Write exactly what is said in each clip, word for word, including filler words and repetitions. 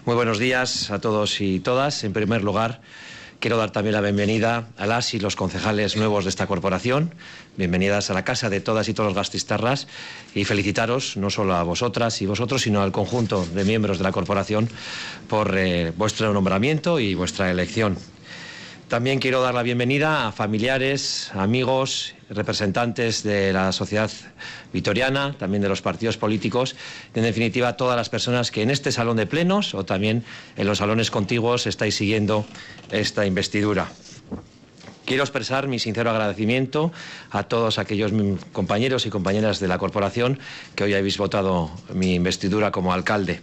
Muy buenos días a todos y todas. En primer lugar, quiero dar también la bienvenida a las y los concejales nuevos de esta corporación. Bienvenidas a la casa de todas y todos los gastistarras y felicitaros no solo a vosotras y vosotros, sino al conjunto de miembros de la corporación por eh, vuestro nombramiento y vuestra elección. También quiero dar la bienvenida a familiares, amigos, representantes de la sociedad vitoriana, también de los partidos políticos, y en definitiva a todas las personas que en este salón de plenos o también en los salones contiguos estáis siguiendo esta investidura. Quiero expresar mi sincero agradecimiento a todos aquellos compañeros y compañeras de la corporación que hoy habéis votado mi investidura como alcalde.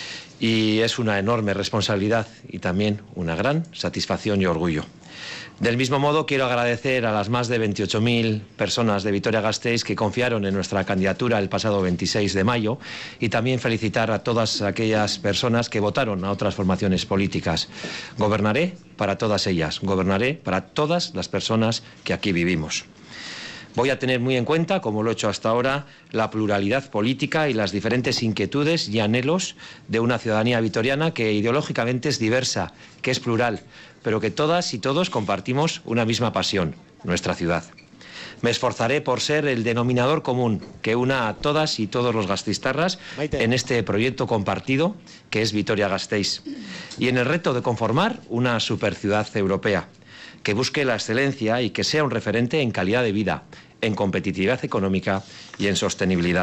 Y es una enorme responsabilidad y también una gran satisfacción y orgullo. Del mismo modo, quiero agradecer a las más de veintiocho mil personas de Vitoria-Gasteiz que confiaron en nuestra candidatura el pasado veintiséis de mayo y también felicitar a todas aquellas personas que votaron a otras formaciones políticas. Gobernaré para todas ellas, gobernaré para todas las personas que aquí vivimos. Voy a tener muy en cuenta, como lo he hecho hasta ahora, la pluralidad política y las diferentes inquietudes y anhelos de una ciudadanía vitoriana que ideológicamente es diversa, que es plural, pero que todas y todos compartimos una misma pasión, nuestra ciudad. Me esforzaré por ser el denominador común que una a todas y todos los gastistarras en este proyecto compartido que es Vitoria-Gasteiz y en el reto de conformar una superciudad europea que busque la excelencia y que sea un referente en calidad de vida, en competitividad económica y en sostenibilidad.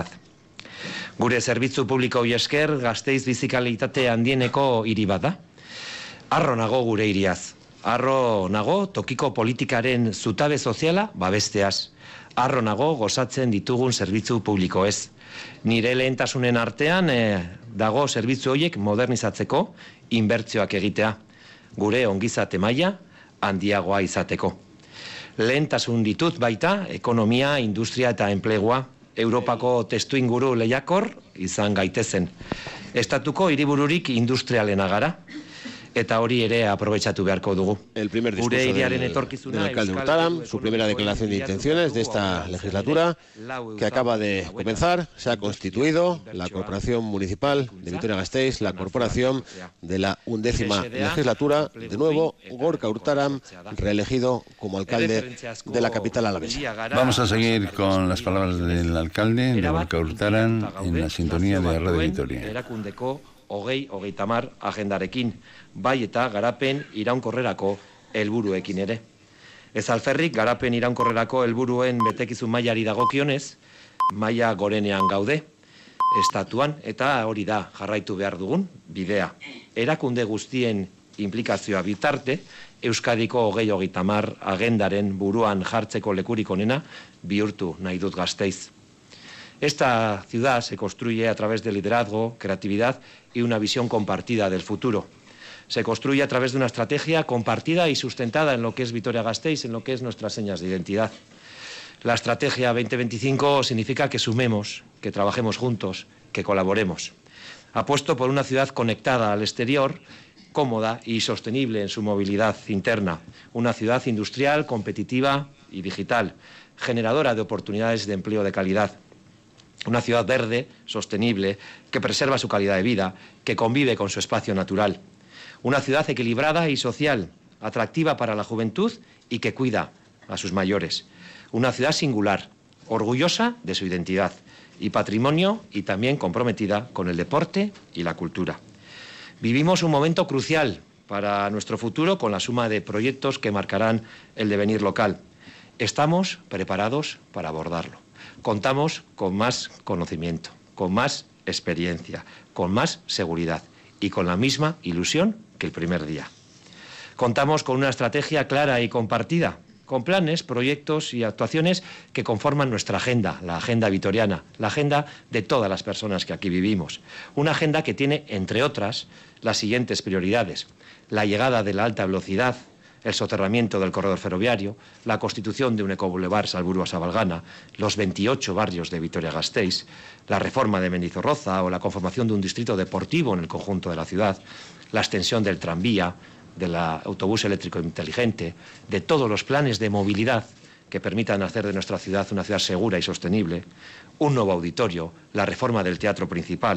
Gure zerbitzu publikoei esker Gasteiz bizikalitate handieneko hiri bat da. Harro nago gure hiriaz. Harro nago tokiko politikaren zutabe soziala babesteaz. Harro nago gozatzen ditugun zerbitzu publikoez. Nire lehentasunen artean eh, dago zerbitzu horiek modernizatzeko inbertsioak egitea. Gure ongizate maila handiagoa izateko. Lehentasun ditut baita ekonomia, industria eta enplegua Europako testuinguru lehiakor izan gaitezen. Estatuko hiribururik industrialena gara eta hori ere aprobetxatu beharko dugu. El primer discurso del, del alcalde Urtaran, su primera declaración de intenciones de esta legislatura que acaba de comenzar. Se ha constituido la Corporación Municipal de Vitoria-Gasteiz, la corporación de la undécima legislatura. De nuevo, Gorka Urtaran, reelegido como alcalde de la capital alavesa. Vamos a seguir con las palabras del alcalde, de Gorka Urtaran, en la sintonía de Radio Vitoria. Hogei, hogeita hamar agendarekin, bai eta garapen iraunkorrerako helburuekin ere. Ez alferrik garapen iraunkorrerako helburuen betekizun mailari dagokionez, maila gorenean gaude, estatuan, eta hori da jarraitu behar dugun bidea. Erakunde guztien implikazioa bitarte, Euskadiko hogei hogeita hamar agendaren buruan jartzeko lekurik onena bihurtu nahi dut Gasteiz. Esta ciudad se construye a través de liderazgo, creatividad y una visión compartida del futuro. Se construye a través de una estrategia compartida y sustentada en lo que es Vitoria-Gasteiz, en lo que es nuestras señas de identidad. La estrategia veinte veinticinco significa que sumemos, que trabajemos juntos, que colaboremos. Apuesto por una ciudad conectada al exterior, cómoda y sostenible en su movilidad interna. Una ciudad industrial, competitiva y digital, generadora de oportunidades de empleo de calidad. Una ciudad verde, sostenible, que preserva su calidad de vida, que convive con su espacio natural. Una ciudad equilibrada y social, atractiva para la juventud y que cuida a sus mayores. Una ciudad singular, orgullosa de su identidad y patrimonio y también comprometida con el deporte y la cultura. Vivimos un momento crucial para nuestro futuro con la suma de proyectos que marcarán el devenir local. Estamos preparados para abordarlo. Contamos con más conocimiento, con más experiencia, con más seguridad y con la misma ilusión que el primer día. Contamos con una estrategia clara y compartida, con planes, proyectos y actuaciones que conforman nuestra agenda, la agenda vitoriana, la agenda de todas las personas que aquí vivimos. Una agenda que tiene, entre otras, las siguientes prioridades: la llegada de la alta velocidad, el soterramiento del corredor ferroviario, la constitución de un ecoboulevard Salburua-Sabalgana, los veintiocho barrios de Vitoria-Gasteiz, la reforma de Mendizorroza o la conformación de un distrito deportivo en el conjunto de la ciudad, la extensión del tranvía, del autobús eléctrico inteligente, de todos los planes de movilidad que permitan hacer de nuestra ciudad una ciudad segura y sostenible, un nuevo auditorio, la reforma del teatro principal,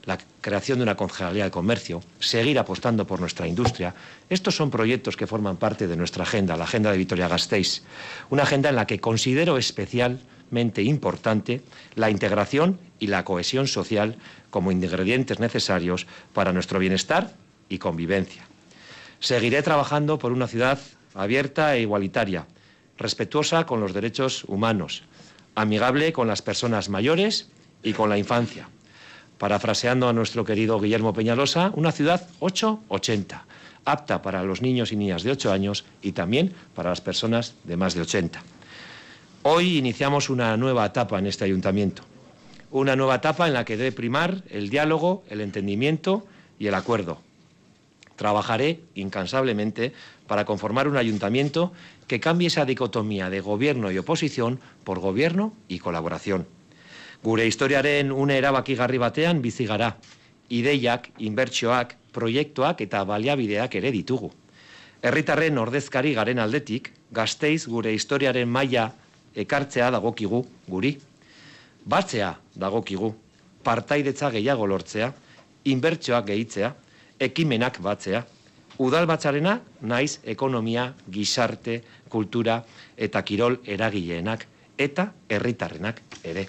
la creación de una concejalía de comercio, seguir apostando por nuestra industria. Estos son proyectos que forman parte de nuestra agenda, la agenda de Vitoria-Gasteiz, una agenda en la que considero especialmente importante la integración y la cohesión social como ingredientes necesarios para nuestro bienestar y convivencia. Seguiré trabajando por una ciudad abierta e igualitaria, respetuosa con los derechos humanos, amigable con las personas mayores y con la infancia. Parafraseando a nuestro querido Guillermo Peñalosa, una ciudad ocho ochenta, apta para los niños y niñas de ocho años y también para las personas de más de ochenta. Hoy iniciamos una nueva etapa en este ayuntamiento, una nueva etapa en la que debe primar el diálogo, el entendimiento y el acuerdo. Trabajaré incansablemente para conformar un ayuntamiento que cambie esa dicotomía de gobierno y oposición por gobierno y colaboración. Gure historiaren une erabakigarri batean bizi gara. Ideiak, inbertsioak, proiektuak eta baliabideak ere ditugu. Herritarren ordezkari garen aldetik, Gasteiz gure historiaren maila ekartzea dagokigu guri. Batzea dagokigu, partaidetza gehiago lortzea, inbertsioak gehitzea, ekimenak batzea, udalbatzarena naiz ekonomia, gizarte, kultura eta kirol eragileenak eta herritarrenak ere.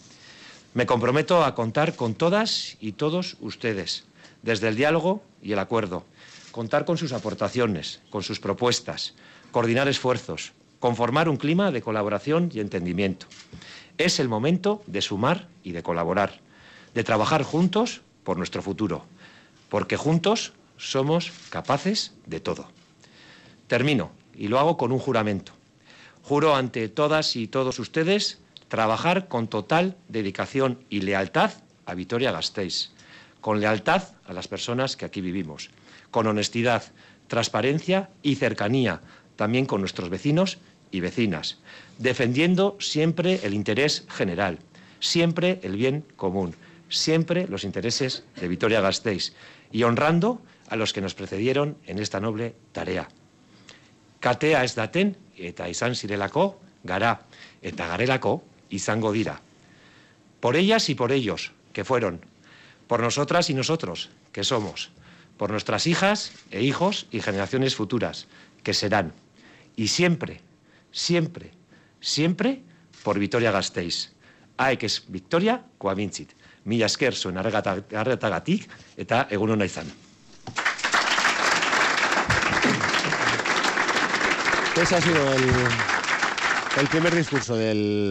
Me comprometo a contar con todas y todos ustedes, desde el diálogo y el acuerdo, contar con sus aportaciones, con sus propuestas, coordinar esfuerzos, conformar un clima de colaboración y entendimiento. Es el momento de sumar y de colaborar, de trabajar juntos por nuestro futuro, porque juntos somos capaces de todo. Termino, y lo hago con un juramento. Juro ante todas y todos ustedes trabajar con total dedicación y lealtad a Vitoria-Gasteiz, con lealtad a las personas que aquí vivimos, con honestidad, transparencia y cercanía, también con nuestros vecinos y vecinas, defendiendo siempre el interés general, siempre el bien común, siempre los intereses de Vitoria-Gasteiz y honrando a los que nos precedieron en esta noble tarea. Katea ez daten eta izan zirelako gara eta garelako izango dira. Por ellas y por ellos, que fueron, por nosotras y nosotros, que somos, por nuestras hijas e hijos y generaciones futuras, que serán, y siempre, siempre, siempre por Vitoria-Gasteiz. Haek ez Victoria koamintzit. Mila esker zuen arretagatik eta egun ona izan. Ese ha sido el, el primer discurso del